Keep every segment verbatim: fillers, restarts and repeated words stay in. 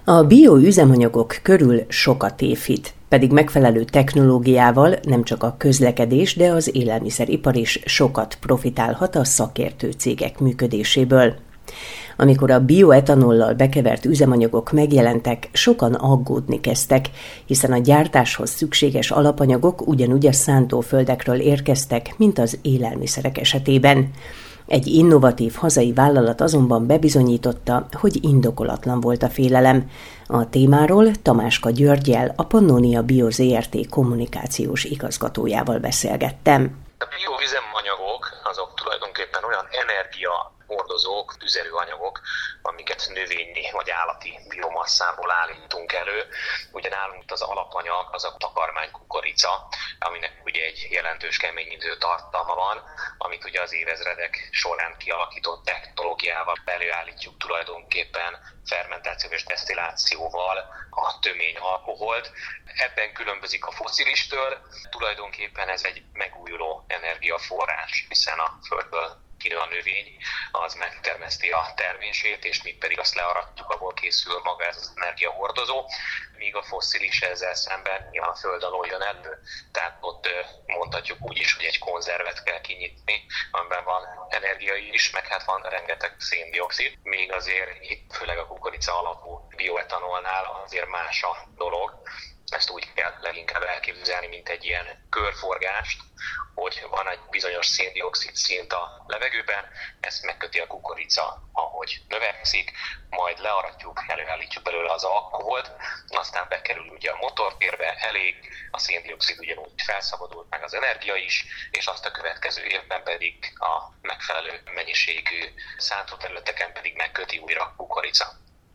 A bioüzemanyagok körül sok a tévhit, pedig megfelelő technológiával nem csak a közlekedés, de az élelmiszeripar is sokat profitálhat a szakértő cégek működéséből. Amikor a bioetanollal bekevert üzemanyagok megjelentek, sokan aggódni kezdtek, hiszen a gyártáshoz szükséges alapanyagok ugyanúgy a szántóföldekről érkeztek, mint az élelmiszerek esetében. Egy innovatív hazai vállalat azonban bebizonyította, hogy indokolatlan volt a félelem. A témáról Tamáska Györggyel, a Pannonia Bio zé er té kommunikációs igazgatójával beszélgettem. A bioüzemanyagok azok tulajdonképpen olyan energia hordozók, tüzelőanyagok, amiket növényi vagy állati biomasszából állítunk elő. Ugye nálunk az alapanyag az a takarmány kukorica, aminek ugye egy jelentős keményítő tartalma van, amit ugye az évezredek során kialakított technológiával előállítjuk tulajdonképpen fermentáció és desztillációval a tömény alkoholt. Ebben különbözik a fosszilistől, tulajdonképpen ez egy megújuló energiaforrás, hiszen a földből kinő a növény, az megtermeszti a termését, és mi pedig azt learatjuk, abból készül maga ez az energiahordozó, míg a fosszilis ezzel szemben a föld alól jön elő, tehát ott mondhatjuk úgy is, hogy egy konzervet kell kinyitni, amiben van energia is, meg hát van rengeteg széndioxid, még azért itt főleg a kukorica alapú bioetanolnál azért más a dolog. Ezt úgy kell leginkább elképzelni, mint egy ilyen körforgást, hogy van egy bizonyos széndioxid szint a levegőben, ezt megköti a kukorica, ahogy növekszik, majd learatjuk, előállítjuk belőle az alkoholt, aztán bekerül ugye a motortérbe, elég, a széndioxid ugyanúgy felszabadult, meg az energia is, és azt a következő évben pedig a megfelelő mennyiségű szántóterületeken pedig megköti újra a kukorica.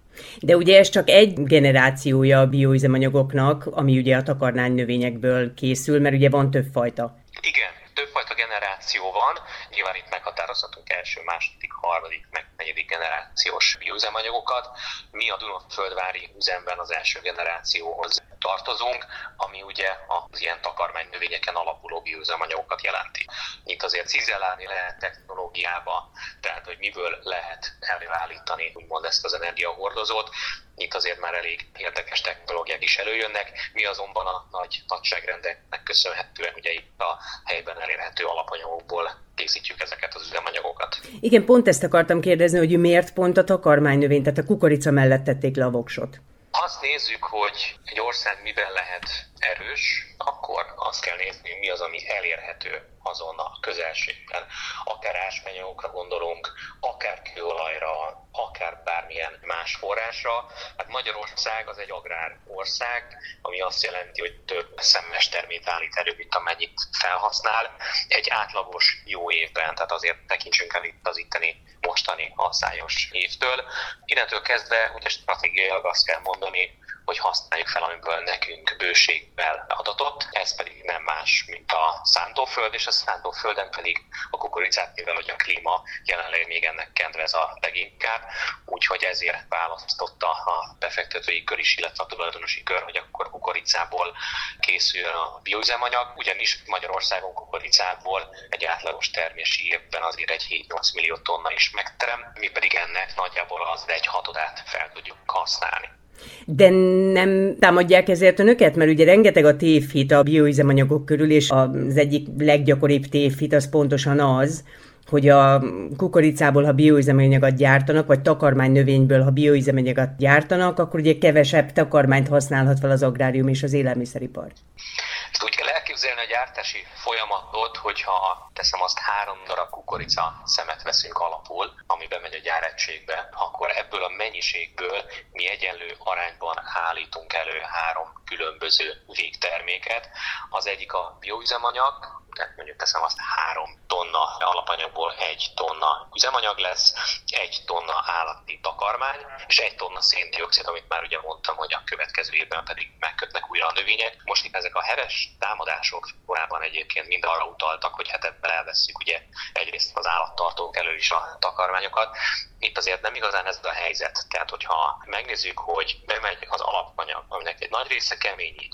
De ugye ez csak egy generációja a bioüzemanyagoknak, ami ugye a takarmány növényekből készül, mert ugye van több fajta. Igen, többfajta generáció van, nyilván itt meghatározhatunk első, második, harmadik, meg negyedik generációs bioüzemanyagokat. Mi a Dunaföldvári üzemben az első generációhoz tartozunk, ami ugye az ilyen takarmány növényeken alapuló bioüzemanyagokat jelenti. Itt azért cizellálni lehet technológiába, tehát hogy miből lehet előállítani úgymond ezt az energiahordozót. Itt azért már elég érdekes technológiák is előjönnek, mi azonban a nagy nagyságrendeknek köszönhetően ugye itt a helyben elérhető alapanyagokból készítjük ezeket az üzemanyagokat. Igen, pont ezt akartam kérdezni, hogy miért pont a takarmánynövény, tehát a kukorica mellett tették le a voksot. Azt nézzük, hogy egy ország miben lehet erős, akkor azt kell nézni, mi az, ami elérhető azon a közelségben. Akár ásványanyagokra gondolunk, akár kőolajra, akár bármilyen más forrásra. Hát Magyarország az egy agrárország, ami azt jelenti, hogy több szemes termét állít elő, mint amennyit felhasznál. Egy átlagos jó évben, tehát azért tekintsünk el itt az itteni mostani haszályos évtől. Innentől kezdve ugye stratégiailag azt kell mondani, hogy használjuk fel, amiből nekünk bőséggel adatot, ez pedig nem más, mint a szántóföld, és a szántóföldön pedig a kukoricát, mivel hogy a klíma jelenleg még ennek kedvez a leginkább, úgyhogy ezért választotta a befektetői kör is, illetve a tulajdonosi kör, hogy akkor kukoricából készül a bioüzemanyag, ugyanis Magyarországon kukoricából egy átlagos termési évben azért egy hét-nyolc millió tonna is megterem, mi pedig ennek nagyjából az egy hatodát fel tudjuk használni. De nem támadják ezért önöket? Mert ugye rengeteg a tévhit a bioüzemanyagok körül, és az egyik leggyakoribb tévhit az pontosan az, hogy a kukoricából, ha bioüzemanyagot gyártanak, vagy takarmánynövényből, ha bioüzemanyagot gyártanak, akkor ugye kevesebb takarmányt használhat fel az agrárium és az élelmiszeripar. Ezt úgy kell elképzelni a gyártási folyamatot, hogyha teszem azt három darab kukorica szemet veszünk alapul, ami bemegy a gyáregységbe, akkor ebből a mennyiségből mi egyenlő arányban állítunk elő három különböző végterméket. Az egyik a bioüzemanyag, tehát mondjuk teszem azt három tonna alapanyagból egy tonna üzemanyag lesz, egy tonna állati takarmány, és egy tonna széndioxid, amit már ugye mondtam, hogy a következő évben pedig megkötnek újra a növények. Most itt ezek a heves támadások korábban egyébként mind arra utaltak, hogy hát ebben elveszik ugye egyrészt az állattartók elő is a takarmányokat. Itt azért nem igazán ez a helyzet. Tehát, hogyha megnézzük, hogy bemegy az alapanyag, aminek egy nagy része keményítő,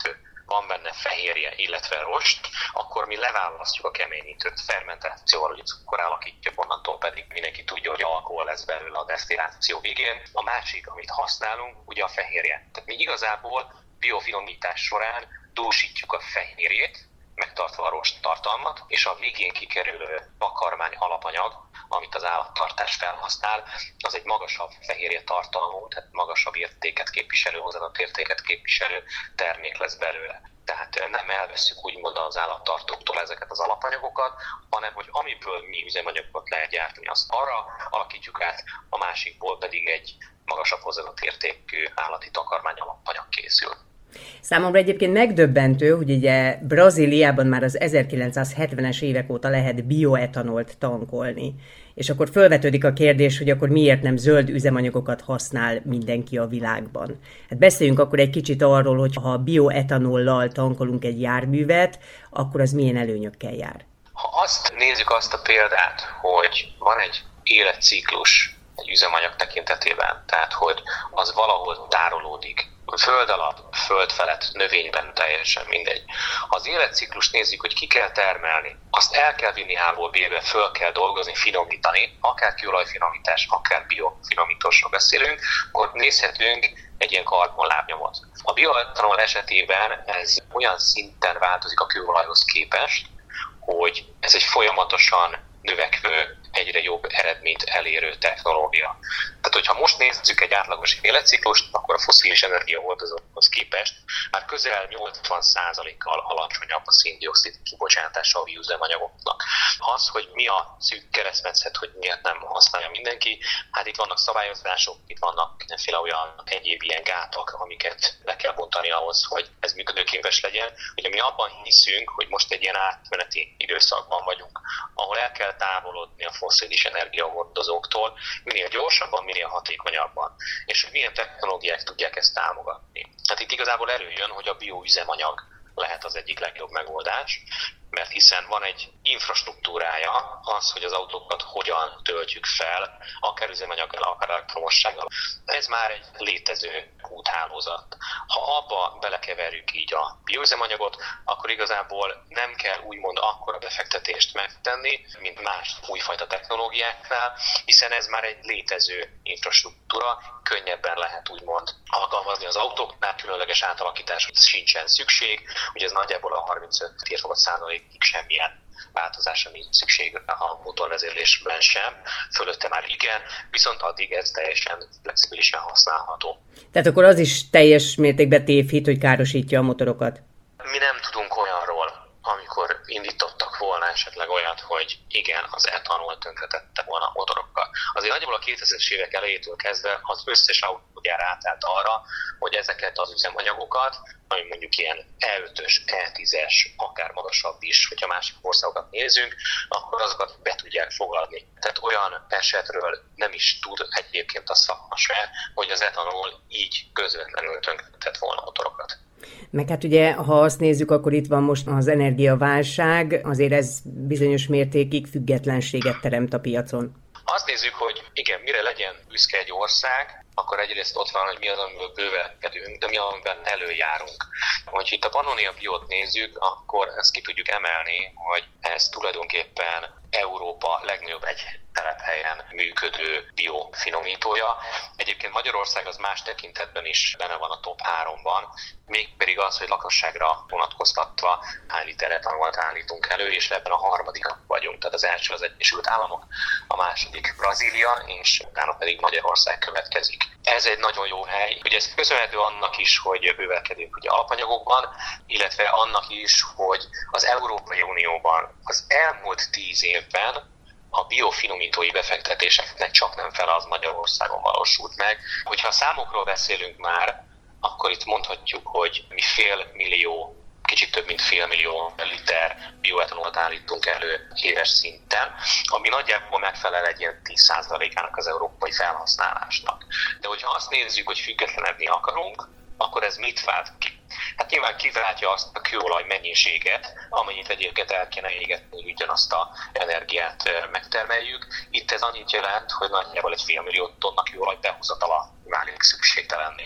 van benne fehérje, illetve rost, akkor mi leválasztjuk a keményítőt, fermentációval, hogy cukor alakítja, onnantól pedig mindenki tudja, hogy alkohol lesz belőle a desztilláció végén. A másik, amit használunk, ugye a fehérje. Tehát mi igazából biofinomítás során dúsítjuk a fehérjét, megtartva a rost tartalmat, és a végén kikerülő takarmány alapanyag, amit az állattartás felhasznál, az egy magasabb fehérje tartalmú, tehát magasabb értéket képviselő, hozzáadott értéket képviselő termék lesz belőle. Tehát nem elveszünk úgymond az állattartóktól ezeket az alapanyagokat, hanem hogy amiből mi üzemanyagokat lehet gyártani, azt arra alakítjuk át, a másikból pedig egy magasabb hozzáadott értékű állati takarmány alapanyag készül. Számomra egyébként megdöbbentő, hogy ugye Brazíliában már az ezerkilencszázhetvenes évek óta lehet bioetanolt tankolni. És akkor felvetődik a kérdés, hogy akkor miért nem zöld üzemanyagokat használ mindenki a világban. Hát beszéljünk akkor egy kicsit arról, hogy ha bioetanollal tankolunk egy járművet, akkor az milyen előnyökkel jár. Ha azt nézzük azt a példát, hogy van egy életciklus egy üzemanyag tekintetében, tehát hogy az valahol tárolódik, föld alatt, föld felett, növényben, teljesen mindegy. Ha az életciklust nézzük, hogy ki kell termelni, azt el kell vinni A-ból B-be, föl kell dolgozni, finomítani, akár kőolajfinomítás, akár biofinomítósról beszélünk, akkor nézhetünk egy ilyen karbonlábnyomot. A bioetanol esetében ez olyan szinten változik a kőolajhoz képest, hogy ez egy folyamatosan növekvő, egyre jobb eredményt elérő technológia. Tehát, hogyha most nézzük egy átlagos életciklust, akkor a fosszilis energiahordozókhoz képest már közel nyolcvan százalékkal alacsonyabb a szén-dioxid kibocsátása a bioüzemanyagoknak. Az, hogy mi a szűk keresztmetszet, hogy miért nem használja mindenki, hát itt vannak szabályozások, itt vannak mindenféle olyan egyéb ilyen gátak, amiket le kell bontani ahhoz, hogy ez működőképes legyen. Ugye mi abban hiszünk, hogy most egy ilyen átmeneti időszakban vagyunk, ahol el kell távolodni a fosszilis energiahordozóktól, minél gyorsabban, minél hatékonyabban, és hogy milyen technológiák tudják ezt támogatni. Hát itt igazából előjön, hogy a bioüzemanyag lehet az egyik legjobb megoldás, mert hiszen van egy infrastruktúrája az, hogy az autókat hogyan töltjük fel, akár üzemanyaggal, akár elektromossággal. Ez már egy létező úthálózat. Ha abba belekeverjük így a bioüzemanyagot, akkor igazából nem kell úgymond akkora befektetést megtenni, mint más újfajta technológiáknál, hiszen ez már egy létező infrastruktúra, könnyebben lehet úgymond alkalmazni az autóknál, különleges átalakítás sincsen szükség, ugye ez nagyjából a harmincöt százalékig semmilyen változásra nincs szükség a motorvezérlésben sem, fölötte már igen, viszont addig ez teljesen flexibilisen használható. Tehát akkor az is teljes mértékben tévhit, hogy károsítja a motorokat? Mi nem tudunk olyanról, amikor indítottak volna esetleg olyat, hogy igen, az etanol tönkretette volna a motorokkal. Azért nagyjából a kétezres évek elejétől kezdve az összes autógyár átállt arra, hogy ezeket az üzemanyagokat, ami mondjuk ilyen E ötös, E tízes, akár magasabb is, hogyha másik országokat nézünk, akkor azokat be tudják fogadni. Tehát olyan esetről nem is tud egyébként a szakma se, hogy az etanol így közvetlenül tönkretett volna a motorokat. Meg hát ugye, ha azt nézzük, akkor itt van most az energiaválság, azért ez bizonyos mértékig függetlenséget teremt a piacon. Azt nézzük, hogy igen, mire legyen büszke egy ország, akkor egyrészt ott van, hogy mi az, amiből bővelkedünk, de mi az, amiben előjárunk. Hogyha itt a Pannonia Biót nézzük, akkor ezt ki tudjuk emelni, hogy ez tulajdonképpen Európa legnagyobb egy telephelyen működő biofinomítója. Egyébként Magyarország az más tekintetben is benne van a top háromban, mégpedig az, hogy lakosságra vonatkoztatva hány liter etanolt állítunk elő, és ebben a harmadikak vagyunk. Tehát az első az Egyesült Államok, a második Brazília, és utána pedig Magyarország következik. Ez egy nagyon jó hely. Ugye ez köszönhető annak is, hogy bővelkedünk ugye alapanyagokban, illetve annak is, hogy az Európai Unióban az elmúlt tíz évben a biofinomítói befektetéseknek csak nem fele az Magyarországon valósult meg. Hogyha a számokról beszélünk már, akkor itt mondhatjuk, hogy mi fél millió, kicsit több mint fél millió liter bioetanolt állítunk elő éves szinten, ami nagyjából megfelel egy ilyen tíz százalékának az európai felhasználásnak. De hogyha azt nézzük, hogy függetlenedni akarunk, akkor ez mit vált ki? Hát nyilván kiváltja azt a kőolaj mennyiséget, amennyit egyébként el kéne égetni, hogy ugyanazt az energiát megtermeljük. Itt ez annyit jelent, hogy nagyjából egy fél millió tonna kőolaj behozatala válik szükségtelenné.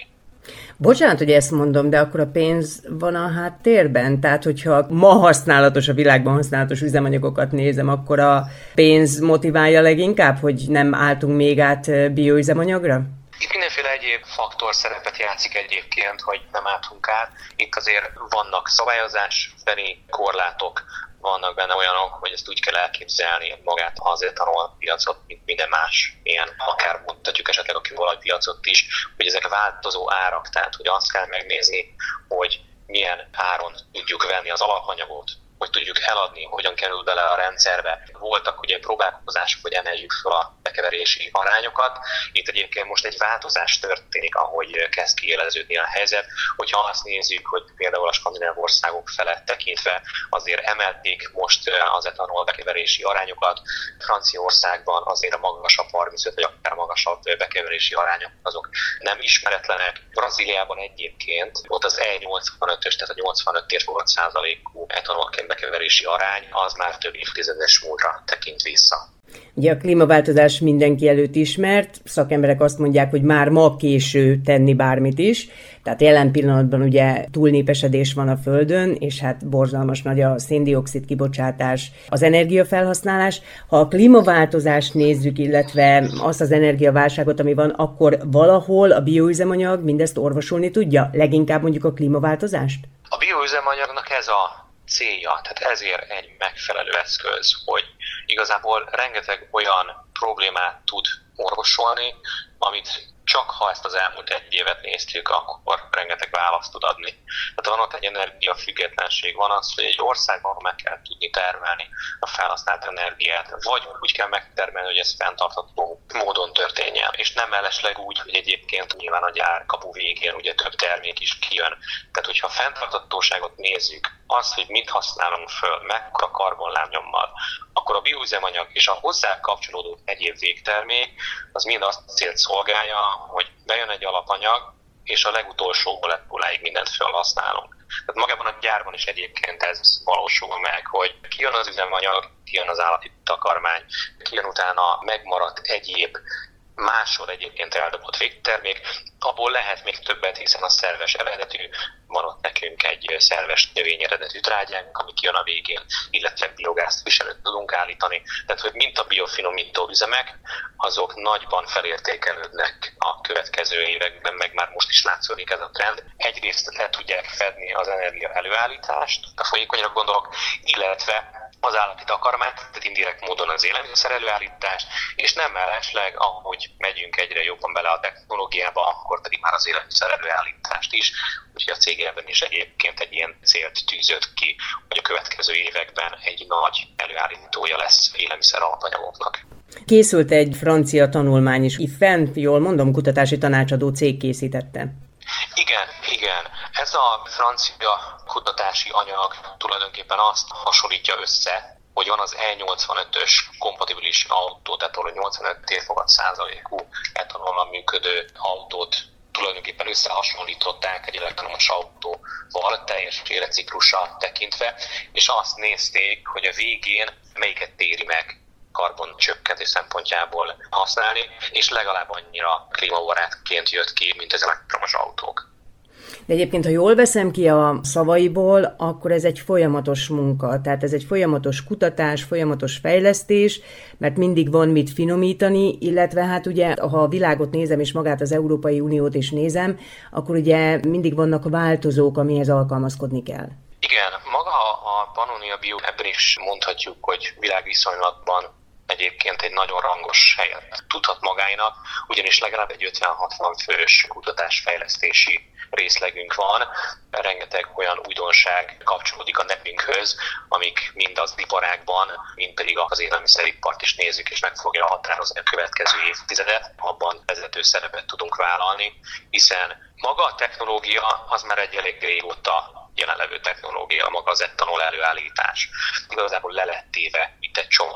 Bocsánat, hogy ezt mondom, de akkor a pénz van a háttérben? Tehát, hogyha ma használatos, a világban használatos üzemanyagokat nézem, akkor a pénz motiválja leginkább, hogy nem álltunk még át bioüzemanyagra? Itt mindenféle egyéb faktor szerepet játszik egyébként, hogy nem álltunk át. Itt azért vannak szabályozásbeli korlátok, vannak benne olyanok, hogy ezt úgy kell elképzelni magát az etanol piacot, mint minden más, ilyen akár mondhatjuk esetleg a kőolajpiacot is, hogy ezek változó árak, tehát hogy azt kell megnézni, hogy milyen áron tudjuk venni az alapanyagot, hogy tudjuk eladni, hogyan kerül bele a rendszerbe. Voltak ugye próbálkozások, hogy emeljük fel a bekeverési arányokat. Itt egyébként most egy változás történik, ahogy kezd kiéleződni a helyzet. Hogyha azt nézzük, hogy például a skandináv országok felett tekintve azért emelték most az etanol bekeverési arányokat. Franciaországban azért a magasabb harmincöt vagy akár magasabb bekeverési arányok azok nem ismeretlenek. Brazíliában egyébként ott az E nyolcvanötös, tehát a nyolcvanöt volt százalékú etanol bekeverési arány, az már több évtizedes múltra tekint vissza. Ugye a klímaváltozás mindenki előtt ismert, szakemberek azt mondják, hogy már ma késő tenni bármit is, tehát jelen pillanatban ugye túlnépesedés van a Földön, és hát borzalmas nagy a széndioxid kibocsátás, az energiafelhasználás. Ha a klímaváltozást nézzük, illetve azt az energiaválságot, ami van, akkor valahol a bioüzemanyag mindezt orvosolni tudja, leginkább mondjuk a klímaváltozást? A bioüzemanyagnak ez a célja, tehát ezért egy megfelelő eszköz, hogy igazából rengeteg olyan problémát tud orvosolni, amit csak ha ezt az elmúlt egy évet néztük, akkor rengeteg választ tud adni. Tehát van ott egy energiafüggetlenség, van az, hogy egy országban meg kell tudni termelni a felhasznált energiát, vagy úgy kell megtermelni, hogy ez fenntartható módon történjen. És nem mellesleg úgy, hogy egyébként nyilván a gyár kapu végén ugye több termék is kijön. Tehát, hogyha a fenntarthatóságot nézzük, azt, hogy mit használunk föl, mekkora karbonlábnyommal, akkor a bioüzemanyag és a hozzá kapcsolódó egyéb végtermék, az mind azt célt szolgálja, hogy bejön egy alapanyag, és a legutolsó molekuláig mindent felhasználunk. Tehát magában a gyárban is egyébként ez valósul meg, hogy kijön az üzemanyag, kijön az állati takarmány, kijön utána megmaradt egyéb máshol egyébként eldobott végtermék, abból lehet még többet, hiszen a szerves eredetű, van ott nekünk egy szerves növény eredetű trágyánk, ami kijön a végén, illetve biogázt viselőt tudunk állítani. Tehát, hogy mint a biofinomító üzemek, azok nagyban felértékelődnek a következő években, meg már most is látszódik ez a trend. Egyrészt le tudják fedni az energia előállítást, a folyékonyra gondolok, illetve az állati takarmányt, tehát indirekt módon az élelmiszer előállítást, és nem mellesleg, ahogy megyünk egyre jobban bele a technológiába, akkor pedig már az élelmiszer előállítást is. Úgyhogy a cégében is egyébként egy ilyen célt tűzött ki, hogy a következő években egy nagy előállítója lesz élelmiszer alapanyagoknak. Készült egy francia tanulmány is, I F E N, jól mondom, kutatási tanácsadó cég készítette. Igen, igen. Ez a francia kutatási anyag tulajdonképpen azt hasonlítja össze, hogy van az E nyolcvanötös kompatibilis autó, tehát ahol nyolcvanöt érfogad százalékú etanollal működő autót tulajdonképpen összehasonlították egy elektromos autóval teljes életciklussal tekintve, és azt nézték, hogy a végén melyiket téri meg karboncsökkentés szempontjából használni, és legalább annyira klímabarátként jött ki, mint az elektromos autók. De egyébként, ha jól veszem ki a szavaiból, akkor ez egy folyamatos munka, tehát ez egy folyamatos kutatás, folyamatos fejlesztés, mert mindig van mit finomítani, illetve hát ugye, ha a világot nézem, és magát az Európai Uniót is nézem, akkor ugye mindig vannak változók, amihez alkalmazkodni kell. Igen, maga a Pannonia Bio, ebben is mondhatjuk, hogy világviszonylatban egyébként egy nagyon rangos helyet tudhat magának, ugyanis legalább egy ötven-hatvan fős kutatásfejlesztési részlegünk van. Rengeteg olyan újdonság kapcsolódik a nevünkhöz, amik mind az iparágban, mind pedig az élelmiszeripart is nézzük, és meg fogja határozni a következő évtizedet. Abban vezető szerepet tudunk vállalni, hiszen maga a technológia az már egy elég régóta jelenlevő technológia, maga az etanol előállítás. Igazából le lett téve, mint egy csomag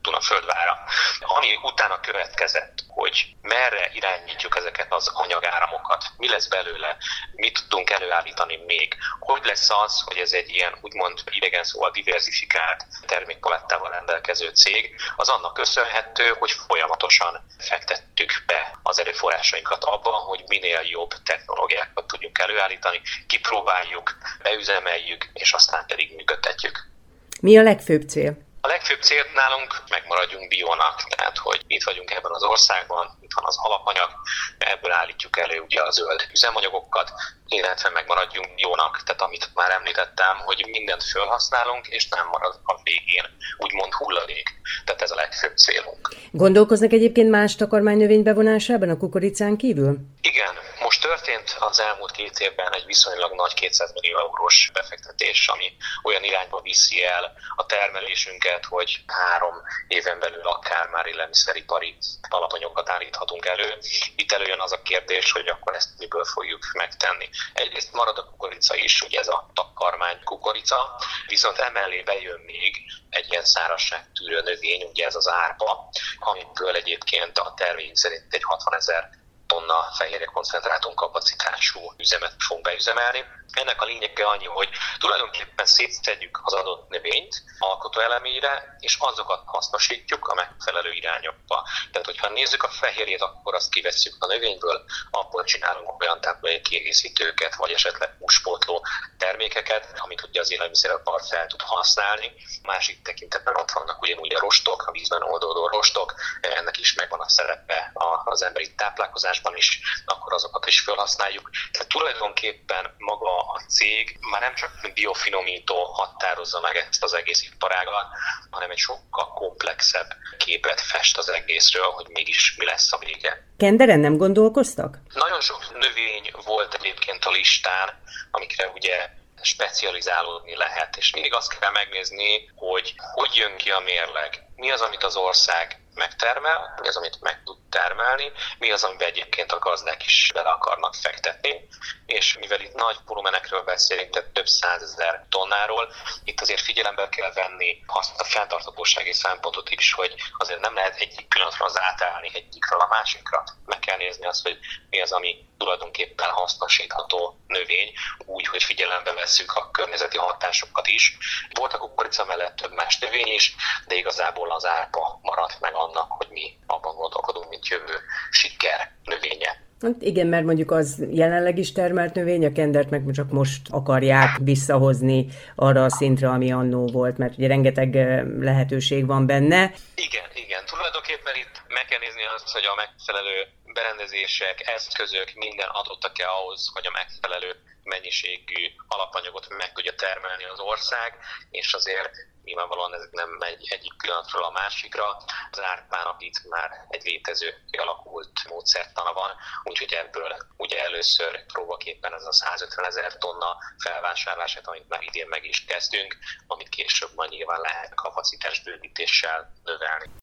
Dunaföldvárra. Ami utána következett, hogy merre irányítjuk ezeket az anyagáramokat, mi lesz belőle, mit tudunk előállítani még, hogy lesz az, hogy ez egy ilyen úgymond idegen szóval diverzifikált termékpalettával rendelkező cég, az annak köszönhető, hogy folyamatosan fektettük be az erőforrásainkat abban, hogy minél jobb technológiákat tudjunk előállítani, kipróbáljuk, beüzemeljük, és aztán pedig működtetjük. Mi a legfőbb cél? A legfőbb cél nálunk megmaradjunk bionak, tehát hogy itt vagyunk ebben az országban, itt van az alapanyag, ebből állítjuk elő ugye a zöld üzemanyagokat, illetve megmaradjunk bionak, tehát amit már említettem, hogy mindent felhasználunk, és nem marad a végén úgymond hulladék. Tehát ez a legfőbb célunk. Gondolkoznak egyébként más takarmánynövény bevonásában a kukoricán kívül? Igen, most történt az elmúlt két évben egy viszonylag nagy kétszáz millió eurós befektetés, ami olyan irányba viszi el a termelésünket, hogy három éven belül akár már élelmiszeripari alapanyagokat állíthatunk elő. Itt előjön az a kérdés, hogy akkor ezt miből fogjuk megtenni. Egyrészt marad a kukorica is, ugye ez a takarmány kukorica, viszont emellé bejön még egy ilyen szárazságtűrő növény, ugye ez az árpa, amiből egyébként a terveink szerint egy hatvanezer tonna fehérje koncentrátum kapacitású üzemet fog beüzemelni. Ennek a lényege annyi, hogy tulajdonképpen szétszedjük az adott növényt alkotóelemére, és azokat hasznosítjuk a megfelelő irányokba. Tehát, hogyha nézzük a fehérjét, akkor azt kivesszük a növényből, abból csinálunk olyan táplálék kiegészítőket, vagy esetleg húspótló termékeket, amit ugye az élelmiszeripar fel tud használni. Másik tekintetben ott vannak ugyanúgy a rostok, a vízben oldódó rostok, ennek is megvan a szerepe az emberi táplálkozásban is, akkor azokat is felhasználjuk. Tehát tulajdonképpen maga a cég már nem csak biofinomító határozza meg ezt az egész iparágat, hanem egy sokkal komplexebb képet fest az egészről, hogy mégis mi lesz a vége. Kenderen nem gondolkoztak? Nagyon sok növény volt egyébként a listán, amikre ugye specializálódni lehet, és mindig azt kell megnézni, hogy hogy jön ki a mérleg. Mi az, amit az ország megtermel, mi az, amit meg tud termelni, mi az, amiben egyébként a gazdák is bele akarnak fektetni, és mivel itt nagy volumenekről beszélünk, tehát több százezer tonnáról, itt azért figyelembe kell venni azt a fenntarthatósági szempontot is, hogy azért nem lehet egyik pillanatra az átállni egyikről a másikra. Meg kell nézni azt, hogy mi az, ami tulajdonképpen hasznosítható növény, úgy, hogy figyelembe vesszük a környezeti hatásokat is. Volt a kukorica mellett több más növény is, de igazából az árpa maradt meg annak, hogy mi abban gondolkodunk, mint jövő siker növénye. Hát igen, mert mondjuk az jelenleg is termelt növény, a kendert meg csak most akarják visszahozni arra a szintre, ami annó volt, mert ugye rengeteg lehetőség van benne. Igen, igen. Tulajdonképpen itt meg kell nézni azt, hogy a megfelelő berendezések, eszközök, minden adottak-e ahhoz, hogy a megfelelő mennyiségű alapanyagot meg tudja termelni az ország, és azért nyilvánvalóan ez nem megy egyik pillanatról a másikra. Az árpának itt már egy létező, alakult módszertana van, úgyhogy ebből ugye először próbaképpen ez a százötvenezer tonna felvásárlását, amit már idén meg is kezdünk, amit később majd nyilván lehet kapacitás bővítéssel növelni.